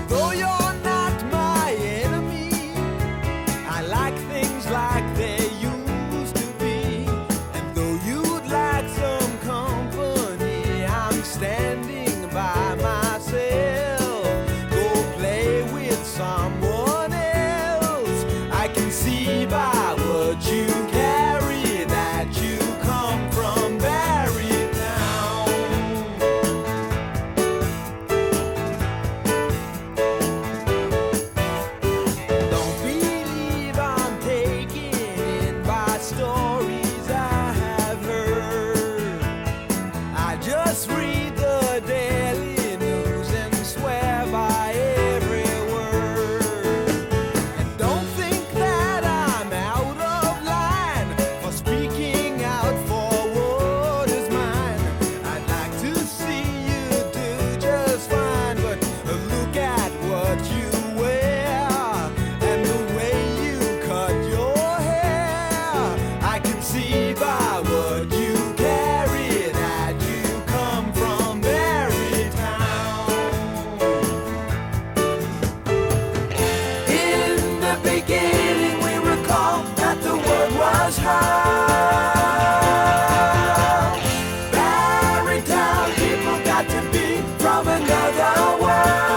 though you're not my enemy, I like things like they used to be. And though you'd like some company, I'm standing by myself. Go play with someone else. I can see by what you carry that you come from Barrytown. Don't believe I'm taken in by stories I have heard. I just read the Daily News and swear by every word. And don't think that I'm out of line for speaking out for what is mine. I'd like to see you do just fine, but look at what you wear and the way you cut your hair. I can see by what you carry that you come from Barrytown. In the beginning, we recall that the word was heard. Barrytown people got to be from another world.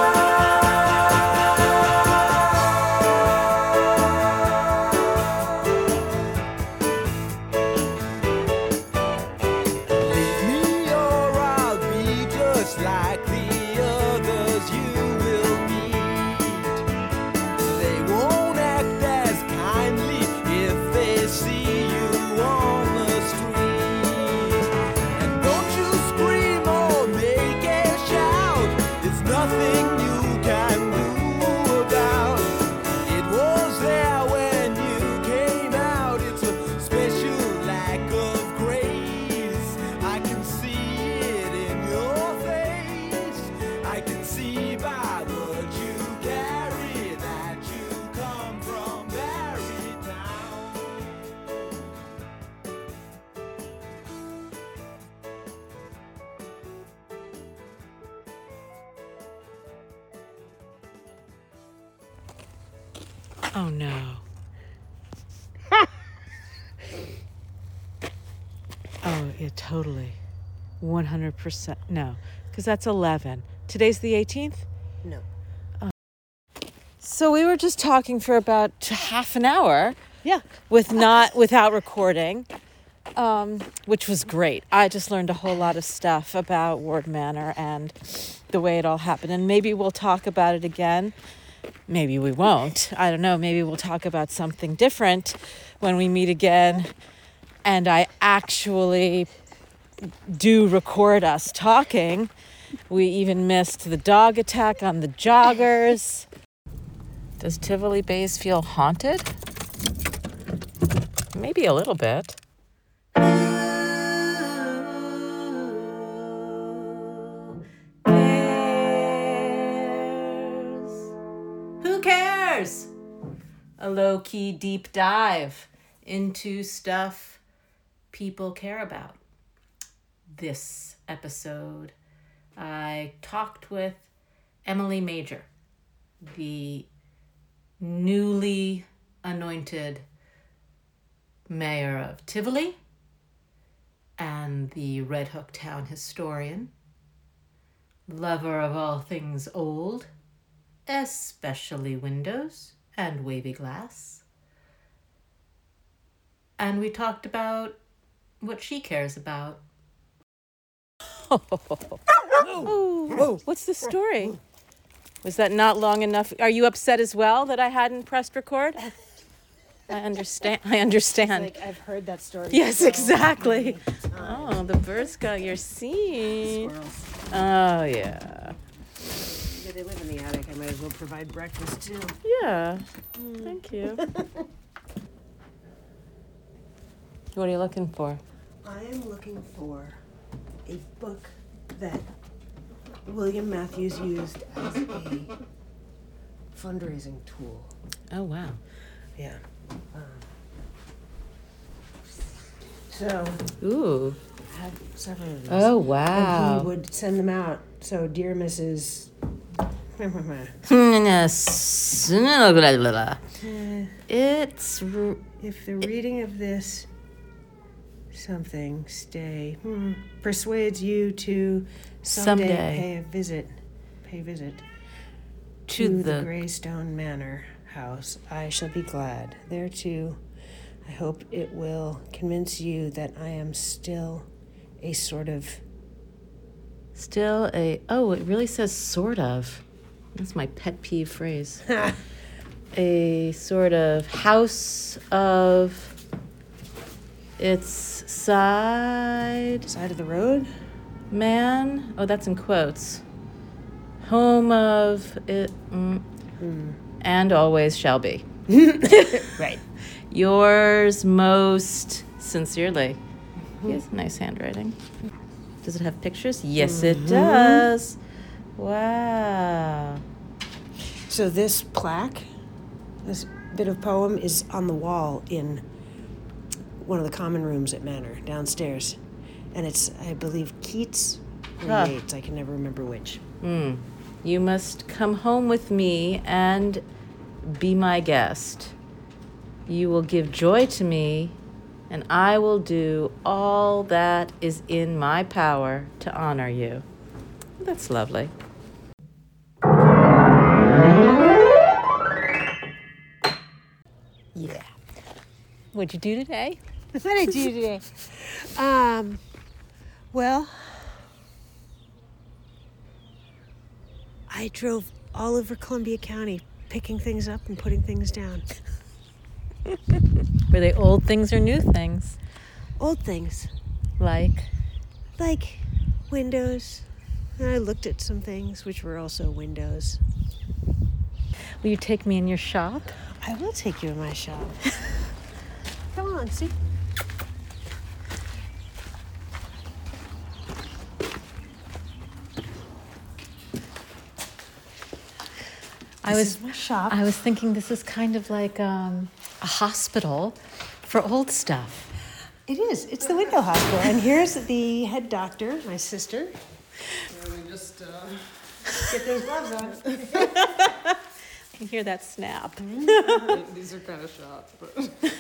Leave me or I'll be just like the others you will meet. They won't act as kindly if they see you on the street. And don't you scream or make a shout. It's nothing you can do about. It was there when you came out. It's a special lack of grace. I can see it in your face. I can see by what you carry that you come from Barrytown. Oh no. Oh, yeah, totally. 100%. No, because that's 11. Today's the 18th? No. So we were just talking for about half an hour Yeah. without recording, which was great. I just learned a whole lot of stuff about Ward Manor and the way it all happened. And maybe we'll talk about it again. Maybe we won't. I don't know. Maybe we'll talk about something different when we meet again. And I actually do record us talking. We even missed the dog attack on the joggers. Does Tivoli Bays feel haunted? Maybe a little bit. Who cares? A low-key deep dive into stuff people care about. This episode, I talked with Emily Major, the newly anointed mayor of Tivoli and the Red Hook town historian, lover of all things old, especially windows and wavy glass. And we talked about what she cares about. Oh, what's the story? Was that not long enough? Are you upset as well that I hadn't pressed record? I understand. Like, I've heard that story. Yes, so exactly. many times. Oh, the birds got your seed. Squirrels. Oh, yeah. Yeah, they live in the attic. I might as well provide breakfast too. Yeah. Thank you. What are you looking for? I am looking for a book that William Matthews used as a fundraising tool. Oh, wow. Yeah. So Ooh. I have several of these. Oh, And wow. he would send them out. So, dear Mrs. It's If the reading of this something stay persuades you to someday pay visit to the Greystone Manor house, I shall be glad. There too, I hope it will convince you that I am still a sort of it really says sort of. That's my pet peeve phrase. A sort of house of its side side of the road. Man. Oh, that's in quotes. Home of it and always shall be. Right. Yours most sincerely. He has nice handwriting. Does it have pictures? Yes, it does. Wow. So this plaque, this bit of poem, is on the wall in one of the common rooms at Manor, downstairs. And it's, I believe, Keats or Yeats. I can never remember which. You must come home with me and be my guest. You will give joy to me, and I will do all that is in my power to honor you. That's lovely. Yeah. What'd you do today? What did I do today? Well, I drove all over Columbia County picking things up and putting things down. Were they old things or new things? Old things. Like? Like windows. And I looked at some things which were also windows. Will you take me in your shop? I will take you in my shop. Come on, see? This is my shop. I was thinking this is kind of like a hospital for old stuff. It is. It's the window hospital. And here's the head doctor, my sister. Let me just Get those gloves on. You hear that snap. these are kind of shot, but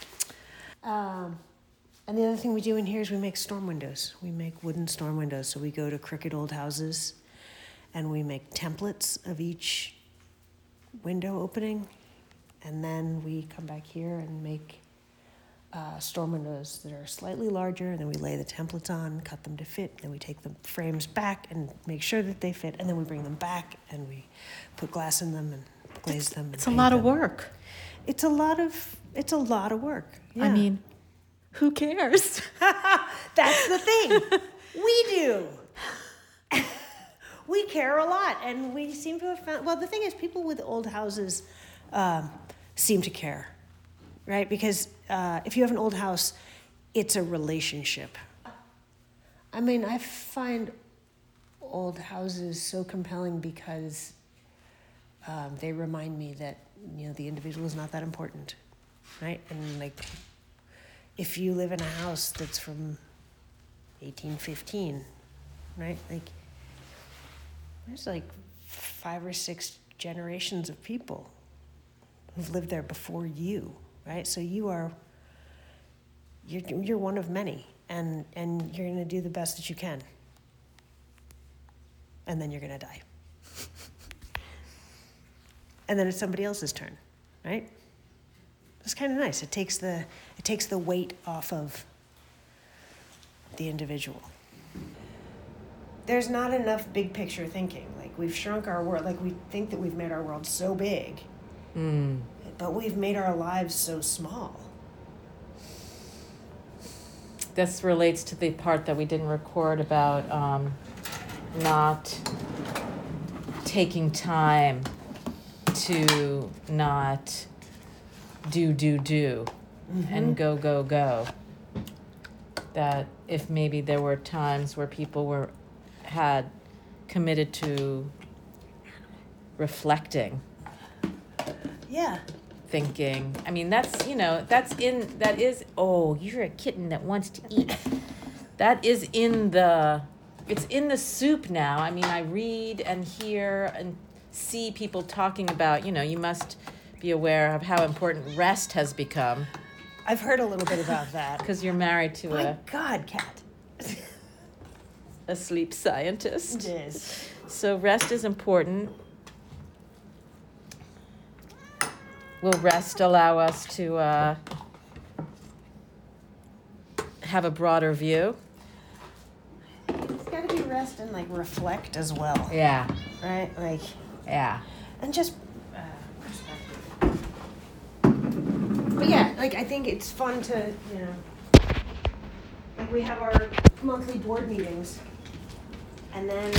And the other thing we do in here is we make storm windows. We make wooden storm windows. So we go to crooked old houses and we make templates of each window opening. And then we come back here and make storm windows that are slightly larger. And then we lay the templates on, cut them to fit. And then we take the frames back and make sure that they fit. And then we bring them back and we put glass in them and glaze them. It's a lot of work. It's a lot of work. Yeah. I mean, who cares? That's the thing. We do. We care a lot, and we seem to have found. Well, the thing is, people with old houses seem to care, right? Because if you have an old house, it's a relationship. I mean, I find old houses so compelling because they remind me that the individual is not that important, right? And like, if you live in a house that's from 1815, right? Like, there's like 5 or 6 generations of people who've lived there before you, right? So you're one of many, and you're gonna do the best that you can, and then you're gonna die, and then it's somebody else's turn, right? It's kind of nice. It takes the weight off of the individual. There's not enough big picture thinking. Like, we've shrunk our world. Like, we think that we've made our world so big, but we've made our lives so small. This relates to the part that we didn't record about not taking time to not do and go. That if maybe there were times where people had committed to reflecting, thinking. I mean, oh, you're a kitten that wants to eat. That is it's in the soup now. I mean, I read and hear and see people talking about, you must be aware of how important rest has become I've heard a little bit about that. because you're married to My God, Kat. a sleep scientist. It is. So rest is important. Will rest allow us to have a broader view? It's got to be rest and like reflect as well, Yeah, right? Like, yeah. and just perspective. But yeah, like I think it's fun to, like we have our monthly board meetings, and then,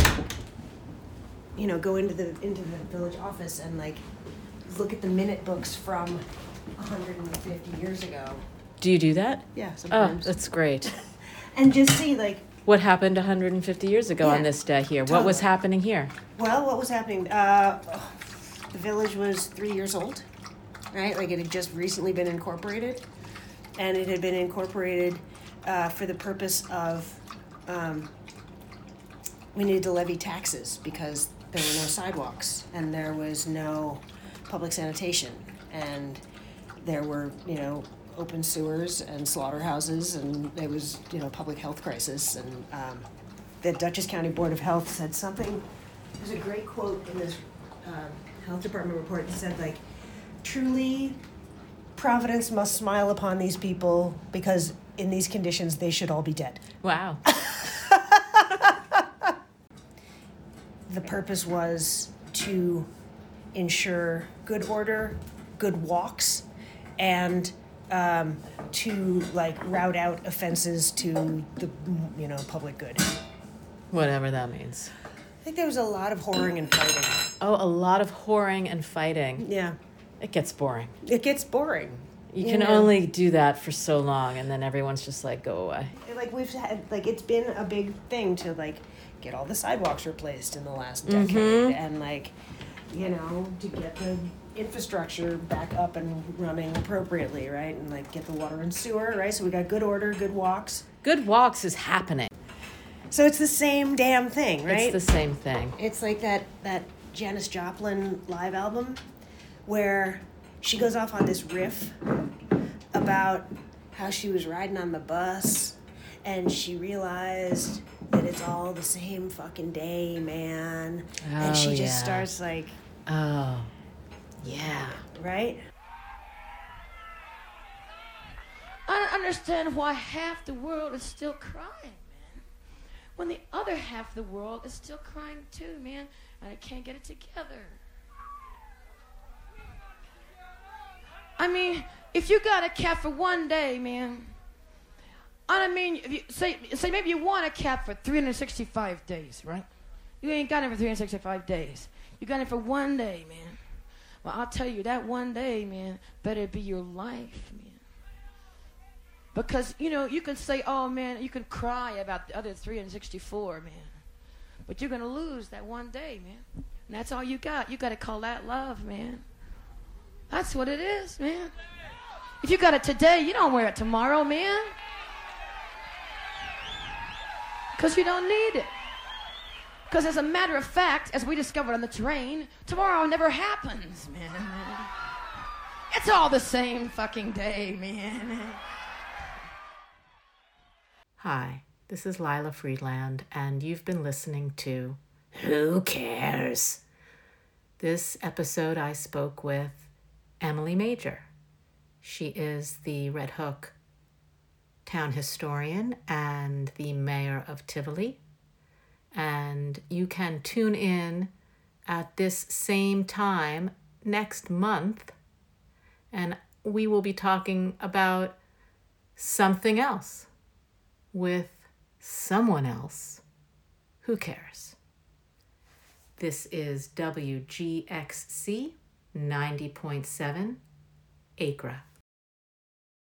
go into the village office and like look at the minute books from 150 years ago. Do you do that? Yeah, Oh, sometimes. that's great. And just see like, What happened 150 years ago Yeah, on this day here? What was totally. happening here? well, what was happening? The village was 3 years old, right? Like it had just recently been incorporated, and it had been incorporated for the purpose of we needed to levy taxes because there were no sidewalks and there was no public sanitation, and there were open sewers and slaughterhouses, and there was public health crisis, and the Dutchess County Board of Health said something. There's a great quote in this health department report that said like, truly, Providence must smile upon these people because in these conditions they should all be dead. Wow. The purpose was to ensure good order, good walks, and to like rout out offenses to the public good. Whatever that means. I think there was a lot of whoring and fighting. Oh, a lot of whoring and fighting. Yeah, It gets boring. it gets boring. You can know? only do that for so long, and then everyone's just like, go away. Like we've had, like it's been a big thing to like get all the sidewalks replaced in the last decade, and like to get the infrastructure back up and running appropriately, right? And like get the water and sewer, right? So we got good order, good walks. Good walks is happening. So it's the same damn thing, right? It's the same thing. It's like that Janis Joplin live album where she goes off on this riff about how she was riding on the bus and she realized that it's all the same fucking day, man. And she just yeah. starts like, Oh, yeah. right? I don't understand why half the world is still crying, man. When the other half of the world is still crying too, man. And I can't get it together. I mean, if you got a cat for one day, man. I mean, if you say maybe you want a cat for 365 days, right? You ain't got it for 365 days. You got it for one day, man. Well, I'll tell you, that one day, man, better be your life, man. Because, you can say, oh, man, you can cry about the other 364, man. But you're going to lose that one day, man. And that's all you got. You got to call that love, man. That's what it is, man. If you got it today, you don't wear it tomorrow, man. Because you don't need it. Because as a matter of fact, as we discovered on the train, tomorrow never happens, man. It's all the same fucking day, man. Hi, this is Lila Friedland, and you've been listening to Who Cares? This episode I spoke with Emily Major. She is the Red Hook town historian and the mayor of Tivoli. And you can tune in at this same time next month, and we will be talking about something else with someone else. Who cares? This is WGXC 90.7 Acra.